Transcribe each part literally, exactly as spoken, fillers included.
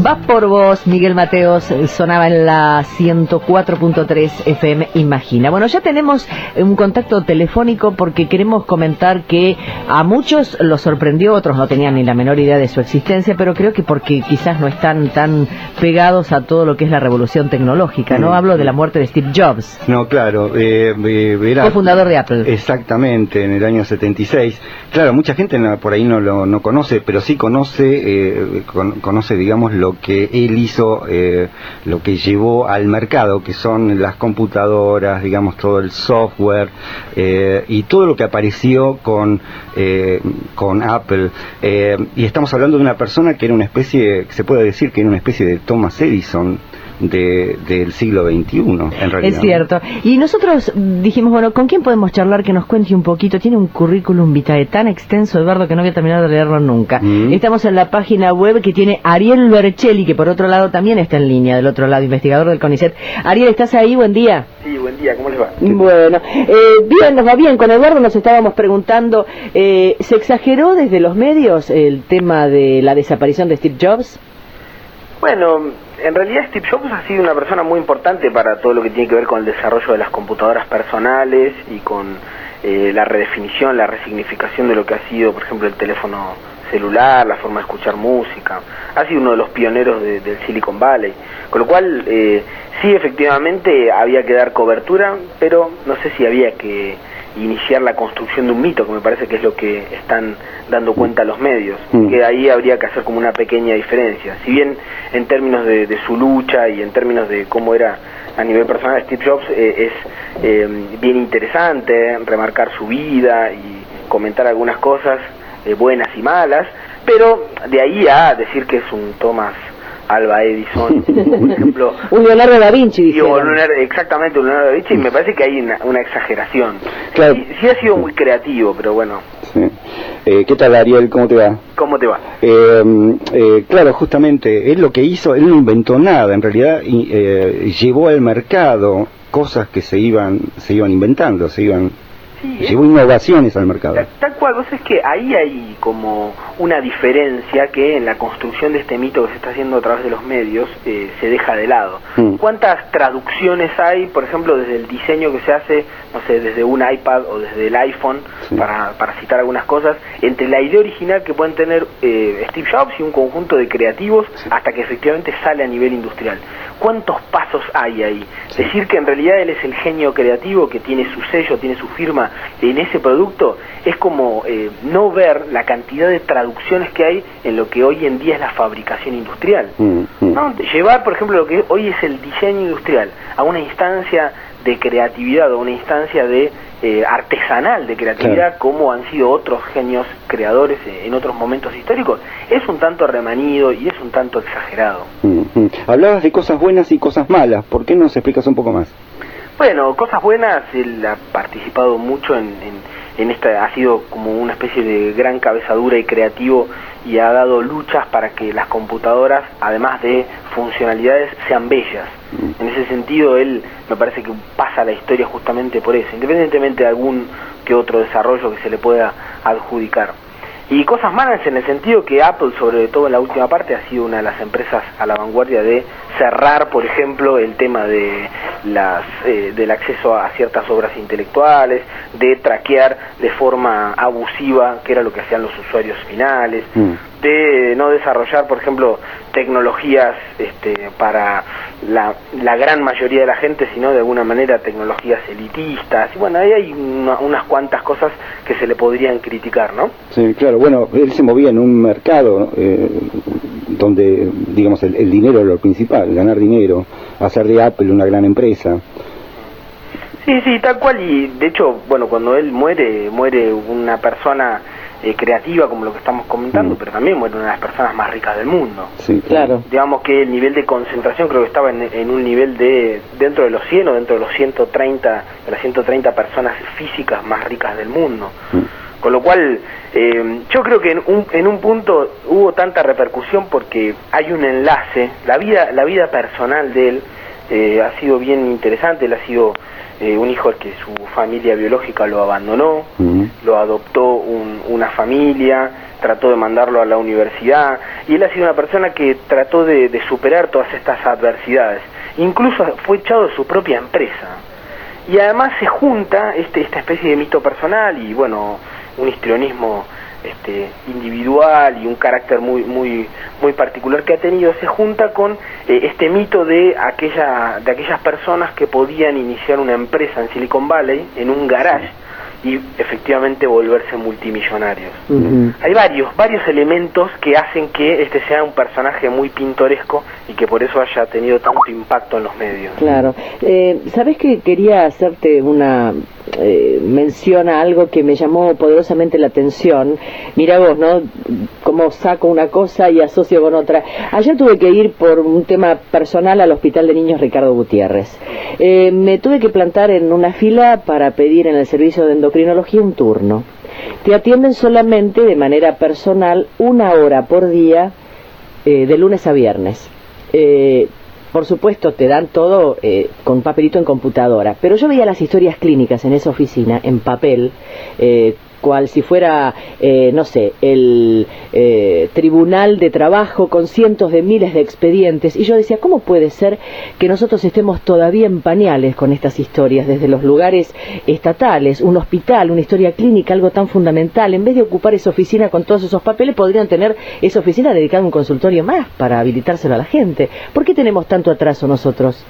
Va por vos, Miguel Mateos, sonaba en la ciento cuatro punto tres F M Imagina. Bueno, ya tenemos un contacto telefónico porque queremos comentar que a muchos los sorprendió, otros no tenían ni la menor idea de su existencia, pero creo que porque quizás no están tan pegados a todo lo que es la revolución tecnológica, ¿no? Mm. Hablo de la muerte de Steve Jobs. No, claro. Eh, eh, era, Fue fundador de Apple. Exactamente, en el año setenta y seis. Claro, mucha gente no, por ahí no lo no conoce, pero sí conoce, eh, con, conoce, digamos, lo que él hizo, eh, lo que llevó al mercado, que son las computadoras, digamos, todo el software eh, y todo lo que apareció con eh, con Apple. Eh, y estamos hablando de una persona que era una especie, se puede decir que era una especie de Thomas Edison de, del siglo veintiuno, en realidad. Es cierto. Y nosotros dijimos, bueno, ¿con quién podemos charlar que nos cuente un poquito? Tiene un currículum vitae tan extenso, Eduardo, que no voy a terminar de leerlo nunca. Mm. Estamos en la página web que tiene Ariel Bercelli, que por otro lado también está en línea, del otro lado, investigador del CONICET. Ariel, ¿estás ahí? Buen día. Sí, buen día, ¿cómo les va? Bueno, eh, bien, nos va bien. Con Eduardo nos estábamos preguntando, eh, ¿se exageró desde los medios el tema de la desaparición de Steve Jobs? Bueno, en realidad Steve Jobs ha sido una persona muy importante para todo lo que tiene que ver con el desarrollo de las computadoras personales y con eh, la redefinición, la resignificación de lo que ha sido, por ejemplo, el teléfono celular, la forma de escuchar música. Ha sido uno de los pioneros de, del Silicon Valley, con lo cual eh, sí, efectivamente había que dar cobertura, pero no sé si había que iniciar la construcción de un mito, que me parece que es lo que están dando cuenta los medios, mm. que ahí habría que hacer como una pequeña diferencia. Si bien en términos de, de su lucha y en términos de cómo era a nivel personal Steve Jobs, eh, es eh, bien interesante remarcar su vida y comentar algunas cosas eh, buenas y malas, pero de ahí a decir que es un Thomas Alva Edison, por ejemplo, un Leonardo da Vinci, y, un Leonardo, exactamente, un Leonardo da Vinci, y me parece que hay una, una exageración. Claro. Sí, sí ha sido muy creativo, pero bueno. Sí. Eh, ¿Qué tal, Ariel? ¿Cómo te va? ¿Cómo te va? Eh, eh, claro, justamente, él lo que hizo, él no inventó nada, en realidad y, eh, llevó al mercado cosas que se iban, se iban inventando, se iban... Sí, llevó innovaciones al mercado. Tal, tal cual, vos es que ahí hay como una diferencia que en la construcción de este mito que se está haciendo a través de los medios eh, se deja de lado. Mm. ¿Cuántas traducciones hay, por ejemplo, desde el diseño que se hace, no sé, desde un iPad o desde el iPhone, sí. para, para citar algunas cosas, entre la idea original que pueden tener eh, Steve Jobs y un conjunto de creativos, sí. hasta que efectivamente sale a nivel industrial? ¿Cuántos pasos hay ahí? Sí. Decir que en realidad él es el genio creativo que tiene su sello, tiene su firma en ese producto, es como eh, no ver la cantidad de traducciones que hay en lo que hoy en día es la fabricación industrial. Mm, mm. ¿No? Llevar, por ejemplo, lo que hoy es el diseño industrial a una instancia de creatividad o una instancia de eh, artesanal de creatividad, claro. como han sido otros genios creadores eh, en otros momentos históricos, es un tanto remanido y es un tanto exagerado. Mm-hmm. Hablabas de cosas buenas y cosas malas, ¿por qué no nos explicas un poco más? Bueno, cosas buenas, él ha participado mucho en, en, en esta, ha sido como una especie de gran cabeza dura y creativo y ha dado luchas para que las computadoras, además de funcionalidades, sean bellas. En ese sentido, él me parece que pasa la historia justamente por eso, independientemente de algún que otro desarrollo que se le pueda adjudicar. Y cosas malas en el sentido que Apple, sobre todo en la última parte, ha sido una de las empresas a la vanguardia de cerrar, por ejemplo, el tema de las eh, del acceso a ciertas obras intelectuales, de traquear de forma abusiva, que era lo que hacían los usuarios finales, mm. de no desarrollar, por ejemplo, tecnologías este, para la, la gran mayoría de la gente, sino de alguna manera tecnologías elitistas. Y bueno, ahí hay una, unas cuantas cosas que se le podrían criticar, ¿no? Sí, claro. Bueno, él se movía en un mercado eh, donde, digamos, el, el dinero era lo principal, ganar dinero, hacer de Apple una gran empresa. Sí, sí, tal cual. Y de hecho, bueno, cuando él muere, muere una persona eh, creativa, como lo que estamos comentando, mm. pero también muere una de las personas más ricas del mundo. Sí, claro. Digamos que el nivel de concentración creo que estaba en, en un nivel de dentro de los cien o dentro de los ciento treinta, de las ciento treinta personas físicas más ricas del mundo. Mm. Con lo cual, eh, yo creo que en un, en un punto hubo tanta repercusión porque hay un enlace, la vida, la vida personal de él eh, ha sido bien interesante. Él ha sido eh, un hijo al que su familia biológica lo abandonó, uh-huh. lo adoptó un, una familia, trató de mandarlo a la universidad, y él ha sido una persona que trató de, de superar todas estas adversidades. Incluso fue echado de su propia empresa. Y además se junta este, esta especie de mito personal y, bueno, un histrionismo este, individual y un carácter muy muy muy particular que ha tenido, se junta con eh, este mito de aquella de aquellas personas que podían iniciar una empresa en Silicon Valley, en un garage, y efectivamente volverse multimillonarios. Uh-huh. Hay varios, varios elementos que hacen que este sea un personaje muy pintoresco y que por eso haya tenido tanto impacto en los medios. Claro. Eh, ¿Sabés que quería hacerte una eh, mención a algo que me llamó poderosamente la atención? Mira vos, ¿no? Cómo saco una cosa y asocio con otra. Ayer tuve que ir por un tema personal al Hospital de Niños Ricardo Gutiérrez. Eh, me tuve que plantar en una fila para pedir en el servicio de endocrinología un turno. Te atienden solamente de manera personal una hora por día, eh, de lunes a viernes. Eh, por supuesto te dan todo eh, con papelito en computadora, pero yo veía las historias clínicas en esa oficina en papel, eh, cual si fuera, eh, no sé, el eh, tribunal de trabajo con cientos de miles de expedientes, y yo decía, ¿cómo puede ser que nosotros estemos todavía en pañales con estas historias desde los lugares estatales? Un hospital, una historia clínica, algo tan fundamental, en vez de ocupar esa oficina con todos esos papeles, podrían tener esa oficina dedicada a un consultorio más para habilitárselo a la gente. ¿Por qué tenemos tanto atraso nosotros?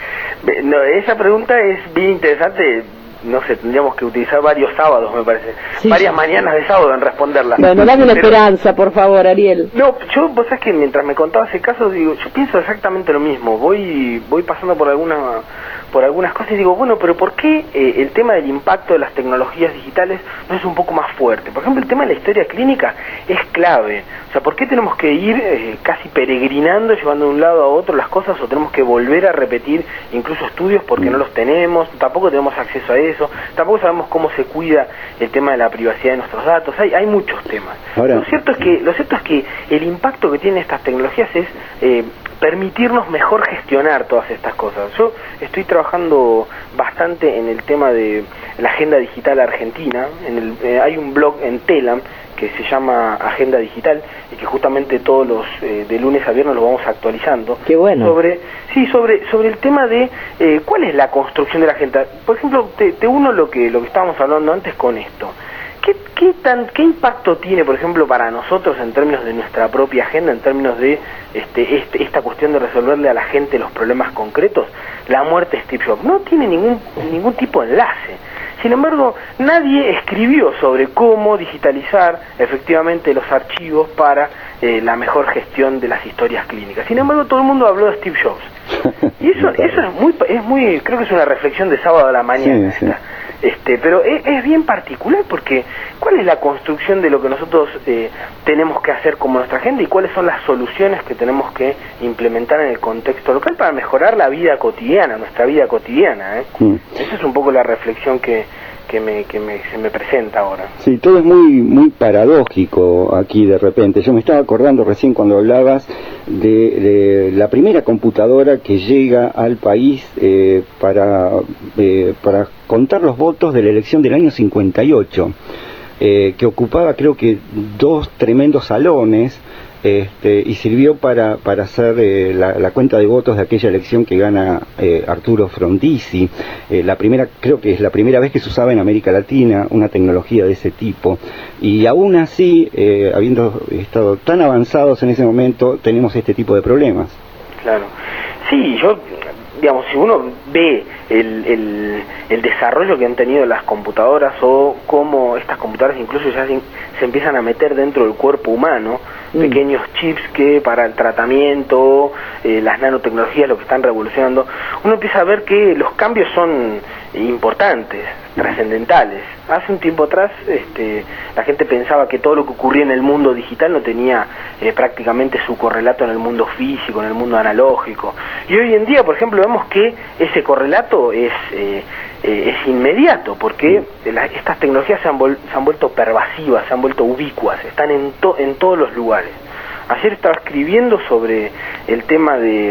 No, esa pregunta es bien interesante. No sé, tendríamos que utilizar varios sábados, me parece. Sí. Varias mañanas de sábado en responderla. Bueno, dame una Pero, esperanza, por favor, Ariel. No, yo, vos sabés que mientras me contabas ese caso, digo, yo pienso exactamente lo mismo. Voy voy pasando por alguna por algunas cosas y digo, bueno, pero ¿por qué eh, el tema del impacto de las tecnologías digitales no es un poco más fuerte? Por ejemplo, el tema de la historia clínica es clave. O sea, ¿por qué tenemos que ir eh, casi peregrinando, llevando de un lado a otro las cosas, o tenemos que volver a repetir incluso estudios porque no los tenemos, tampoco tenemos acceso a eso, tampoco sabemos cómo se cuida el tema de la privacidad de nuestros datos? Hay hay muchos temas. Ahora, lo cierto es que lo cierto es que el impacto que tienen estas tecnologías es eh, permitirnos mejor gestionar todas estas cosas. Yo estoy trabajando bastante en el tema de la agenda digital argentina. En el, eh, hay un blog en Telam que se llama Agenda Digital y que justamente todos los eh, de lunes a viernes lo vamos actualizando. Qué bueno. Sobre sí sobre sobre el tema de eh, cuál es la construcción de la agenda. Por ejemplo, te, te uno lo que lo que estábamos hablando antes con esto. ¿Qué, qué, tan, ¿Qué impacto tiene, por ejemplo, para nosotros en términos de nuestra propia agenda, en términos de este, este, esta cuestión de resolverle a la gente los problemas concretos? La muerte de Steve Jobs no tiene ningún, ningún tipo de enlace. Sin embargo, nadie escribió sobre cómo digitalizar efectivamente los archivos para eh, la mejor gestión de las historias clínicas. Sin embargo, todo el mundo habló de Steve Jobs. Y eso, eso es muy, es muy, creo que es una reflexión de sábado a la mañana. Sí, sí. Este, pero es, es bien particular porque ¿cuál es la construcción de lo que nosotros eh, tenemos que hacer como nuestra agenda y cuáles son las soluciones que tenemos que implementar en el contexto local para mejorar la vida cotidiana, nuestra vida cotidiana? ¿eh? Mm. Esa es un poco la reflexión que, que, me, que me, se me presenta ahora. Sí, todo es muy, muy paradójico aquí de repente. Yo me estaba acordando recién cuando hablabas de, de la primera computadora que llega al país eh, para, eh, para contar los votos de la elección del año cincuenta y ocho, eh, que ocupaba creo que dos tremendos salones, este, y sirvió para, para hacer eh, la, la cuenta de votos de aquella elección que gana eh, Arturo Frondizi. Eh, la primera, creo que es la primera vez que se usaba en América Latina una tecnología de ese tipo, y aún así, eh, habiendo estado tan avanzados en ese momento, tenemos este tipo de problemas. Claro. Sí, yo, digamos, si uno ve el, el, el desarrollo que han tenido las computadoras o cómo estas computadoras incluso ya se, se empiezan a meter dentro del cuerpo humano, mm. pequeños chips que para el tratamiento, eh, las nanotecnologías, lo que están revolucionando, uno empieza a ver que los cambios son importantes, trascendentales. Hace un tiempo atrás este, la gente pensaba que todo lo que ocurría en el mundo digital no tenía eh, prácticamente su correlato en el mundo físico, en el mundo analógico. Y hoy en día, por ejemplo, vemos que ese correlato es eh, eh, es inmediato, porque la, estas tecnologías se han, vol, se han vuelto pervasivas, se han vuelto ubicuas, están en, to, en todos los lugares. Ayer estaba escribiendo sobre el tema de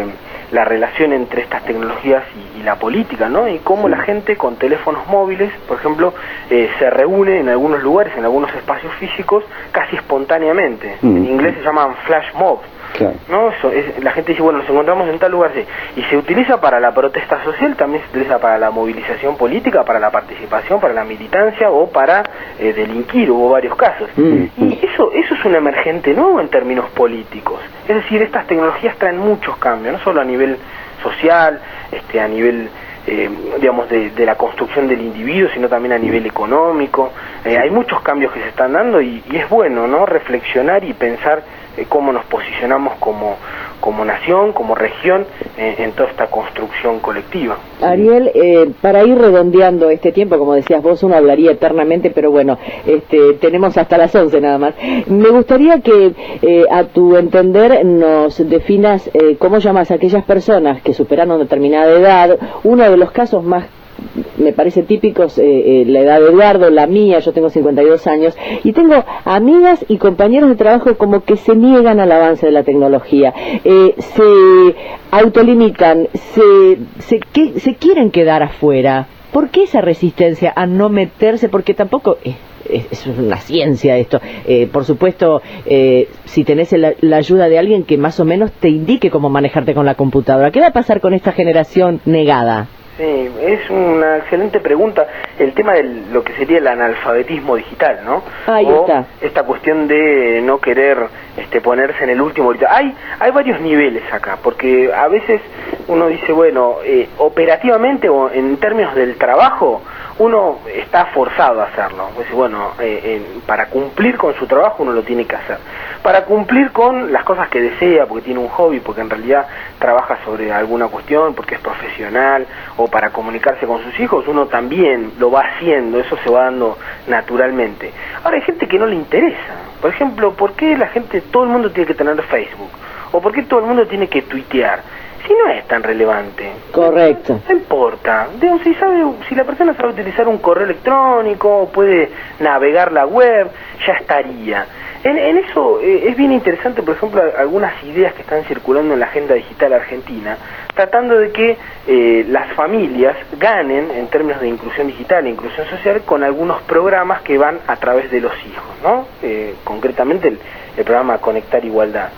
la relación entre estas tecnologías y, y la política, ¿no? Y cómo la gente con teléfonos móviles, por ejemplo, eh, se reúne en algunos lugares, en algunos espacios físicos, casi espontáneamente. Mm. En inglés se llaman flash mobs. Claro. No, eso es, la gente dice, bueno, nos encontramos en tal lugar, sí. Y se utiliza para la protesta social, también se utiliza para la movilización política, para la participación, para la militancia o para eh, delinquir, hubo varios casos. Mm. Y eso eso es un emergente nuevo en términos políticos. Es decir, estas tecnologías traen muchos cambios, no solo a nivel social, este, a nivel... Eh, digamos, de, de la construcción del individuo, sino también a nivel económico. Eh, hay muchos cambios que se están dando y, y es bueno, ¿no?, reflexionar y pensar eh, cómo nos posicionamos como, como nación, como región, eh, en toda esta construcción colectiva. Ariel, eh, para ir redondeando este tiempo, como decías vos, uno hablaría eternamente, pero bueno, este, tenemos hasta las once nada más. Me gustaría que, eh, a tu entender, nos definas eh, cómo llamas a aquellas personas que superaron determinada edad. Uno de los casos más, me parece típicos, eh, eh, la edad de Eduardo, la mía, yo tengo cincuenta y dos años, y tengo amigas y compañeros de trabajo como que se niegan al avance de la tecnología, eh, se autolimitan, se, se, que, se quieren quedar afuera. ¿Por qué esa resistencia a no meterse? Porque tampoco... Eh, es una ciencia esto. Eh, por supuesto, eh, si tenés la, la ayuda de alguien que más o menos te indique cómo manejarte con la computadora. ¿Qué va a pasar con esta generación negada? Sí, es una excelente pregunta. El tema de lo que sería el analfabetismo digital, ¿no? Ahí o está. Esta cuestión de no querer este, ponerse en el último. Hay, hay varios niveles acá, porque a veces uno dice, bueno, eh, operativamente o en términos del trabajo, uno está forzado a hacerlo. Pues, bueno, eh, eh, para cumplir con su trabajo uno lo tiene que hacer. Para cumplir con las cosas que desea, porque tiene un hobby, porque en realidad trabaja sobre alguna cuestión, porque es profesional, o para comunicarse con sus hijos, uno también lo va haciendo, eso se va dando naturalmente. Ahora hay gente que no le interesa. Por ejemplo, ¿por qué la gente, todo el mundo tiene que tener Facebook? ¿O por qué todo el mundo tiene que tuitear? Si no es tan relevante. Correcto. No, no importa. Digo, si sabe, si la persona sabe utilizar un correo electrónico, puede navegar la web, ya estaría. En, en eso eh, es bien interesante, por ejemplo, algunas ideas que están circulando en la agenda digital argentina, tratando de que eh, las familias ganen en términos de inclusión digital e inclusión social con algunos programas que van a través de los hijos, ¿no? Eh, concretamente el, el programa Conectar Igualdad.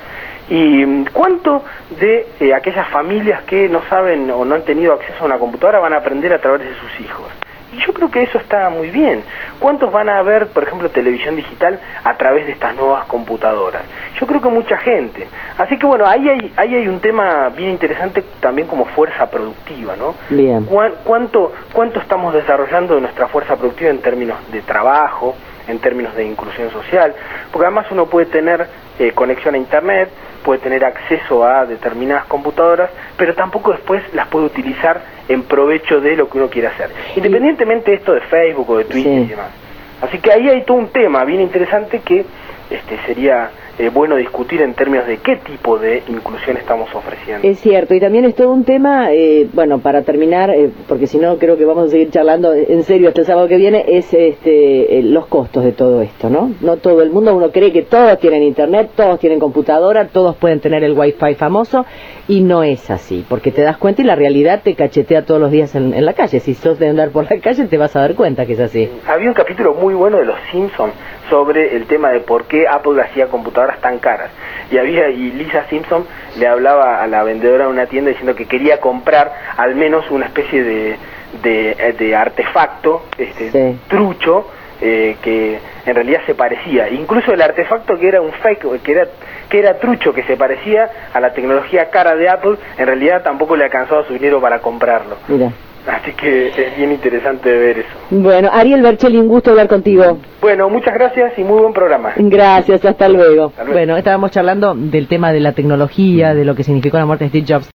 ¿Y cuánto de eh, aquellas familias que no saben o no han tenido acceso a una computadora van a aprender a través de sus hijos? Y yo creo que eso está muy bien. ¿Cuántos van a ver, por ejemplo, televisión digital a través de estas nuevas computadoras? Yo creo que mucha gente. Así que bueno, ahí hay, ahí hay un tema bien interesante también como fuerza productiva, ¿no? Bien. ¿Cuánto, cuánto estamos desarrollando de nuestra fuerza productiva en términos de trabajo, en términos de inclusión social? Porque además uno puede tener eh, conexión a internet, puede tener acceso a determinadas computadoras, pero tampoco después las puede utilizar en provecho de lo que uno quiere hacer, independientemente de esto de Facebook o de Twitter, sí, y demás. Así que ahí hay todo un tema bien interesante que este sería eh, bueno discutir en términos de qué tipo de inclusión estamos ofreciendo. Es cierto, y también es todo un tema, eh, bueno, para terminar, eh, porque si no creo que vamos a seguir charlando en serio hasta el sábado que viene, es este eh, los costos de todo esto, ¿no? No todo el mundo, uno cree que todos tienen internet, todos tienen computadora, todos pueden tener el wifi famoso, y no es así, porque te das cuenta y la realidad te cachetea todos los días en, en la calle. Si sos de andar por la calle te vas a dar cuenta que es así. Había un capítulo muy bueno de Los Simpsons sobre el tema de por qué Apple hacía computadoras tan caras. Y había y Lisa Simpson le hablaba a la vendedora de una tienda diciendo que quería comprar al menos una especie de, de, de artefacto este, sí. trucho, eh, que en realidad se parecía. Incluso el artefacto que era un fake, que era que era trucho, que se parecía a la tecnología cara de Apple, en realidad tampoco le alcanzaba su dinero para comprarlo. Mira. Así que es bien interesante ver eso. Bueno, Ariel Berchelli, un gusto hablar contigo. Bueno, muchas gracias y muy buen programa. Gracias, hasta luego. Hasta luego. Bueno, estábamos charlando del tema de la tecnología, de lo que significó la muerte de Steve Jobs.